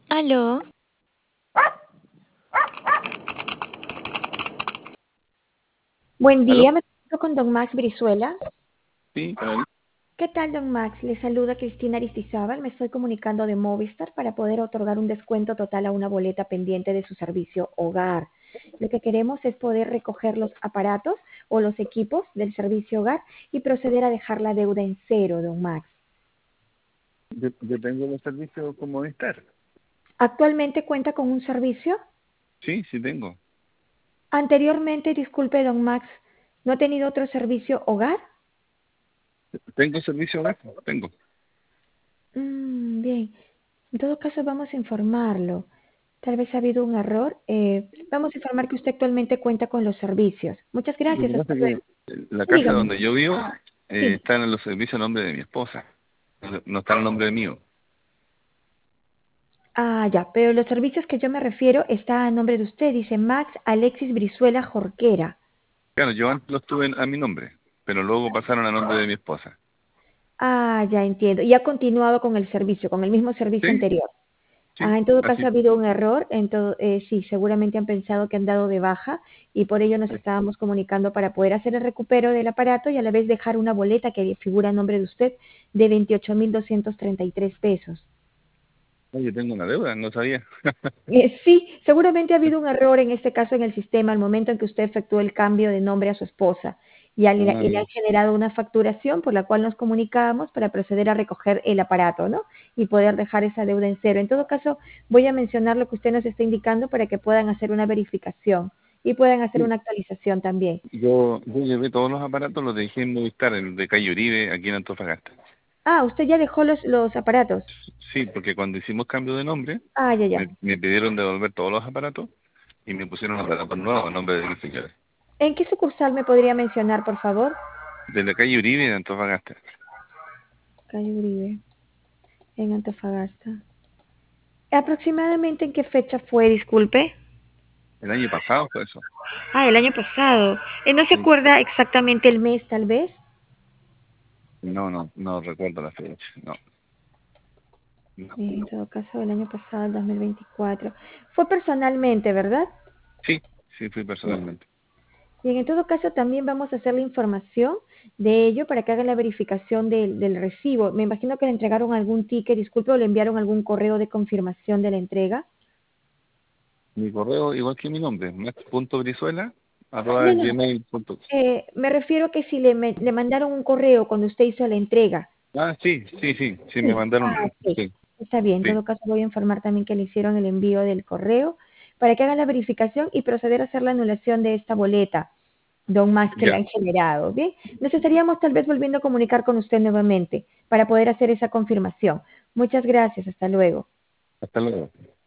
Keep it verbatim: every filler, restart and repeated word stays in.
Aló, Buen ¿Aló? día, me comunico con don Max Brizuela. Sí, con él. ¿Qué tal, don Max? Le saluda Cristina Aristizábal. Me estoy comunicando de Movistar para poder otorgar un descuento total a una boleta pendiente de su servicio hogar. Lo que queremos es poder recoger los aparatos o los equipos del servicio hogar y proceder a dejar la deuda en cero, don Max. Yo, yo tengo los servicios como estar. ¿Actualmente cuenta con un servicio? Sí, sí tengo. Anteriormente, disculpe, don Max, ¿no ha tenido otro servicio hogar? Tengo servicio básico, tengo. Mm, bien. En todo caso, vamos a informarlo. Tal vez ha habido un error. Eh, vamos a informar que usted actualmente cuenta con los servicios. Muchas Lo gracias. que pasa Hasta es luego. que eh, la casa Dígame. donde yo vivo eh, Sí. están en los servicios a nombre de mi esposa. No no está a nombre mío. Ah, ya. Pero los servicios que yo me refiero está a nombre de usted. Dice Max Alexis Brizuela Jorquera. Claro, yo antes los tuve a mi nombre, pero luego pasaron a nombre de mi esposa. Ah, ya entiendo. Y ha continuado con el servicio, con el mismo servicio Sí, anterior. sí, Ah, en todo caso así. ha habido un error, en todo, eh, sí, seguramente han pensado que han dado de baja y por ello nos Sí. estábamos comunicando para poder hacer el recupero del aparato y a la vez dejar una boleta que figura a nombre de usted de veintiocho mil doscientos treinta y tres pesos. Oye, tengo una deuda, no sabía. Eh, sí, seguramente ha habido un error en este caso en el sistema al momento en que usted efectuó el cambio de nombre a su esposa y, al- y le Ah, han generado una facturación por la cual nos comunicamos para proceder a recoger el aparato, ¿no? Y poder dejar esa deuda en cero. En todo caso, voy a mencionar lo que usted nos está indicando para que puedan hacer una verificación y puedan hacer sí. una actualización también. Yo, yo llevé todos los aparatos, los dejé en Movistar, en de calle Uribe, aquí en Antofagasta. Ah, usted ya dejó los, los aparatos. Sí, porque cuando hicimos cambio de nombre, Ah, ya, ya. me, me pidieron devolver todos los aparatos y me pusieron aparatos nuevos a nombre de mis señores. ¿En qué sucursal me podría mencionar, por favor? De la calle Uribe de Antofagasta. Calle Uribe, en Antofagasta. ¿Aproximadamente en qué fecha fue, disculpe? El año pasado fue eso. Ah, el año pasado. Eh, ¿No se Sí. acuerda exactamente el mes, tal vez? No, no, no recuerdo la fecha. No, no. Eh, en todo caso, el año pasado, el dos mil veinticuatro. Fue personalmente, ¿verdad? Sí, sí fui personalmente. Bien, en todo caso, también vamos a hacer la información de ello para que hagan la verificación del, del recibo. Me imagino que le entregaron algún ticket, disculpe, o le enviaron algún correo de confirmación de la entrega. Mi correo, igual que mi nombre, max.brizuela, arroba No, no. gmail punto com. Eh, me refiero que si le, me- le mandaron un correo cuando usted hizo la entrega. Ah, sí, sí, sí, sí, me Sí, mandaron ah, uno. ok. Sí, Está bien. En sí, todo caso, voy a informar también que le hicieron el envío del correo para que hagan la verificación y proceder a hacer la anulación de esta boleta, don más que le ya. han generado. Bien, nos estaríamos tal vez volviendo a comunicar con usted nuevamente para poder hacer esa confirmación. Muchas gracias. Hasta luego. Hasta luego.